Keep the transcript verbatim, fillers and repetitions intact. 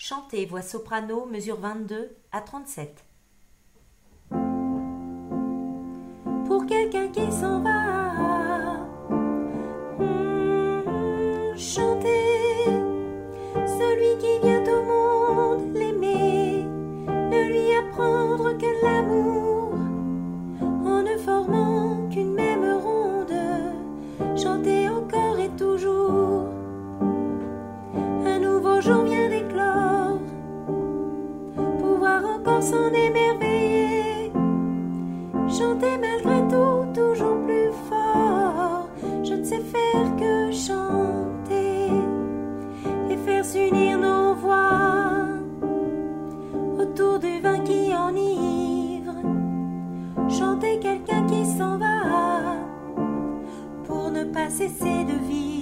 Chanter, voix soprano, mesure vingt-deux à trente-sept. Pour quelqu'un qui s'en va, mmh, chanter, celui qui vient au monde l'aimer, de lui apprendre que l'amour, en ne formant qu'une même ronde, chanter encore et toujours. Un nouveau jour vient d'éclore, pouvoir encore s'en émerveiller, chanter malgré tout, toujours plus fort. Je ne sais faire que chanter et faire s'unir nos voix autour du vin qui enivre. Chanter quelqu'un qui s'en va pour ne pas cesser de vivre.